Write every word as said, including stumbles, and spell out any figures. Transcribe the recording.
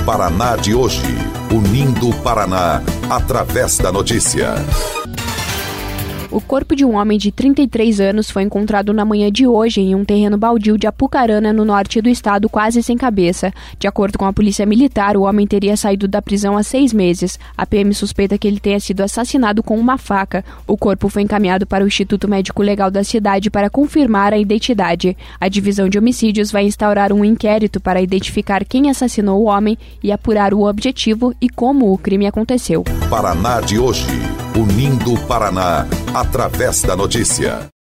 Paraná de hoje, unindo o Paraná através da notícia. O corpo de um homem de trinta e três anos foi encontrado na manhã de hoje em um terreno baldio de Apucarana, no norte do estado, quase sem cabeça. De acordo com a polícia militar, o homem teria saído da prisão há seis meses. A P M suspeita que ele tenha sido assassinado com uma faca. O corpo foi encaminhado para o Instituto Médico Legal da cidade para confirmar a identidade. A divisão de homicídios vai instaurar um inquérito para identificar quem assassinou o homem e apurar o objetivo e como o crime aconteceu. Paraná de hoje, unindo o Paraná através da notícia.